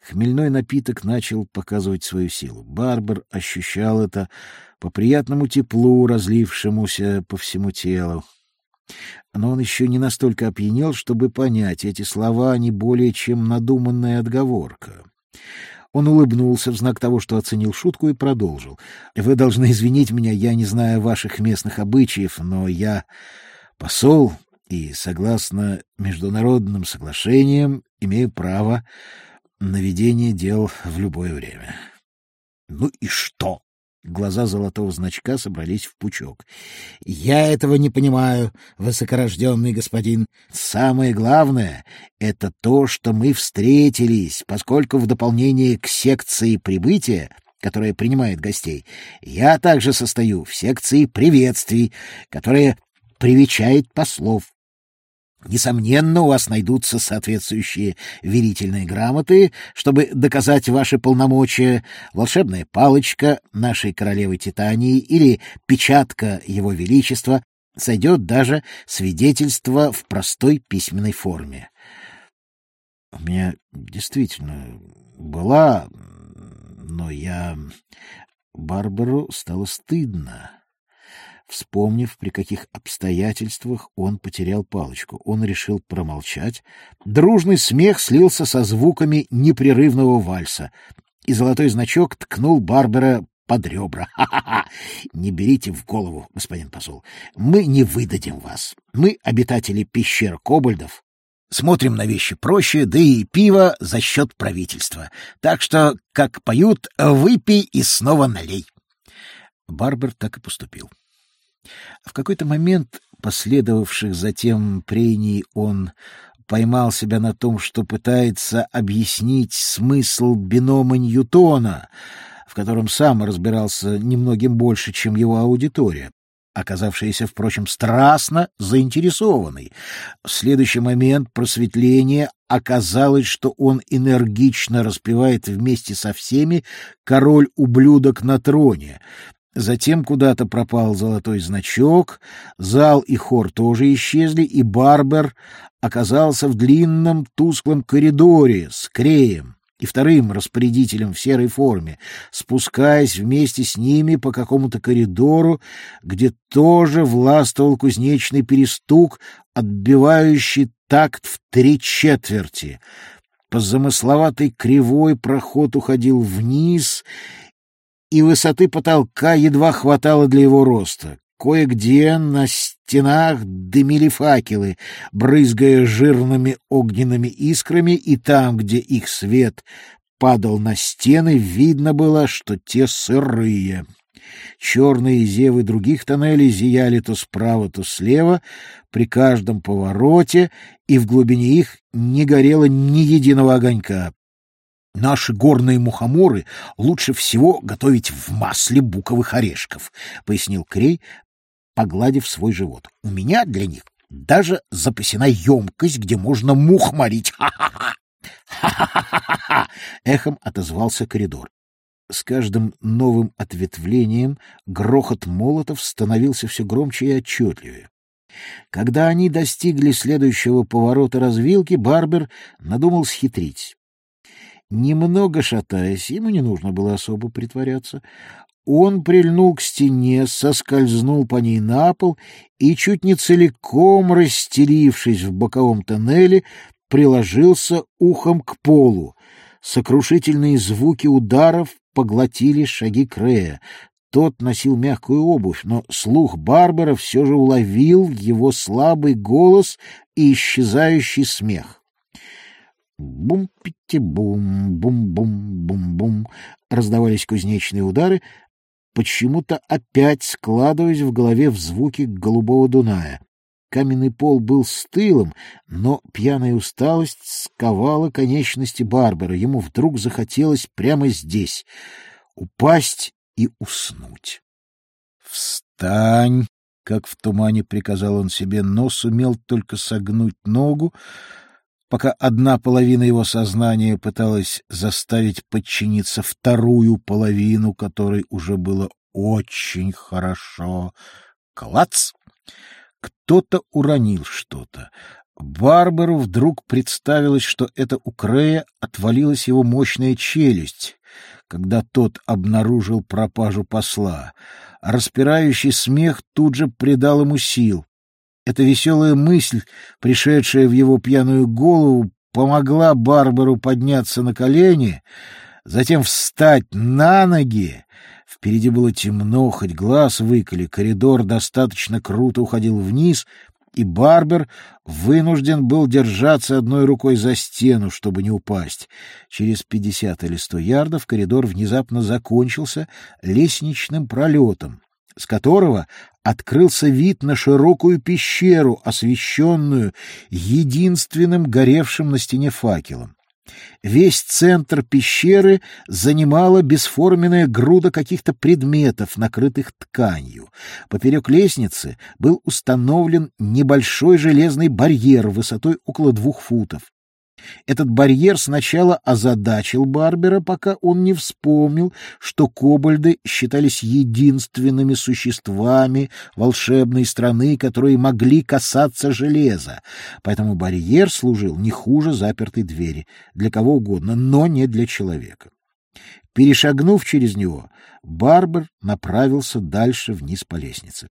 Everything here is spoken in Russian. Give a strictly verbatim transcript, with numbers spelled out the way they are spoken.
Хмельной напиток начал показывать свою силу. Барбер ощущал это по приятному теплу, разлившемуся по всему телу. Но он еще не настолько опьянел, чтобы понять, эти слова не более чем надуманная отговорка. Он улыбнулся в знак того, что оценил шутку, и продолжил. «Вы должны извинить меня, я не знаю ваших местных обычаев, но я посол и, согласно международным соглашениям, имею право на ведение дел в любое время». «Ну и что?» Глаза золотого значка собрались в пучок. «Я этого не понимаю, высокорожденный господин. Самое главное — это то, что мы встретились, поскольку в дополнение к секции прибытия, которая принимает гостей, я также состою в секции приветствий, которая привечает послов. Несомненно, у вас найдутся соответствующие верительные грамоты, чтобы доказать ваши полномочия, волшебная палочка нашей королевы Титании или печатка его величества, сойдет даже свидетельство в простой письменной форме». У меня действительно была, но я... Барберу стало стыдно. Вспомнив, при каких обстоятельствах он потерял палочку, он решил промолчать. Дружный смех слился со звуками непрерывного вальса, и золотой значок ткнул Барбера под ребра. «Ха-ха-ха! Не берите в голову, господин посол. Мы не выдадим вас. Мы, обитатели пещер кобальдов, смотрим на вещи проще, да и пиво за счет правительства. Так что, как поют, выпей и снова налей». Барбер так и поступил. В какой-то момент, последовавших затем прений, он поймал себя на том, что пытается объяснить смысл бинома Ньютона, в котором сам разбирался немногим больше, чем его аудитория, оказавшаяся, впрочем, страстно заинтересованной. В следующий момент просветления оказалось, что он энергично распевает вместе со всеми «Король-ублюдок на троне». Затем куда-то пропал золотой значок, зал и хор тоже исчезли, и Барбер оказался в длинном тусклом коридоре с Креем и вторым распорядителем в серой форме, спускаясь вместе с ними по какому-то коридору, где тоже властвовал кузнечный перестук, отбивающий такт в три четверти. По замысловатой кривой проход уходил вниз, и высоты потолка едва хватало для его роста. Кое-где на стенах дымили факелы, брызгая жирными огненными искрами, и там, где их свет падал на стены, видно было, что те сырые. Черные зевы других тоннелей зияли то справа, то слева, при каждом повороте, и в глубине их не горело ни единого огонька. «Наши горные мухоморы лучше всего готовить в масле буковых орешков», — пояснил Крей, погладив свой живот. «У меня для них даже запасена емкость, где можно мух морить. Ха-ха-ха! Ха-ха-ха-ха!» — эхом отозвался коридор. С каждым новым ответвлением грохот молотов становился все громче и отчетливее. Когда они достигли следующего поворота развилки, Барбер надумал схитрить. Немного шатаясь, ему не нужно было особо притворяться, он прильнул к стене, соскользнул по ней на пол и, чуть не целиком расстелившись в боковом тоннеле, приложился ухом к полу. Сокрушительные звуки ударов поглотили шаги Крея. Тот носил мягкую обувь, но слух Барбера все же уловил его слабый голос и исчезающий смех. Бум-пити-бум, бум-бум-бум-бум раздавались кузнечные удары, почему-то опять складываясь в голове в звуки голубого Дуная. Каменный пол был стылым, но пьяная усталость сковала конечности Барбера. Ему вдруг захотелось прямо здесь упасть и уснуть. «Встань!» — как в тумане приказал он себе, но сумел только согнуть ногу, пока одна половина его сознания пыталась заставить подчиниться вторую половину, которой уже было очень хорошо. Клац! Кто-то уронил что-то. Барбару вдруг представилось, что это у Крэя отвалилась его мощная челюсть, когда тот обнаружил пропажу посла, а распирающий смех тут же придал ему сил. Эта веселая мысль, пришедшая в его пьяную голову, помогла Барбару подняться на колени, затем встать на ноги. Впереди было темно, хоть глаз выколи, коридор достаточно круто уходил вниз, и Барбар вынужден был держаться одной рукой за стену, чтобы не упасть. Через пятьдесят или сто ярдов коридор внезапно закончился лестничным пролетом, с которого открылся вид на широкую пещеру, освещенную единственным горевшим на стене факелом. Весь центр пещеры занимала бесформенная груда каких-то предметов, накрытых тканью. Поперек лестницы был установлен небольшой железный барьер высотой около двух футов. Этот барьер сначала озадачил Барбера, пока он не вспомнил, что кобальды считались единственными существами волшебной страны, которые могли касаться железа. Поэтому барьер служил не хуже запертой двери для кого угодно, но не для человека. Перешагнув через него, Барбер направился дальше вниз по лестнице.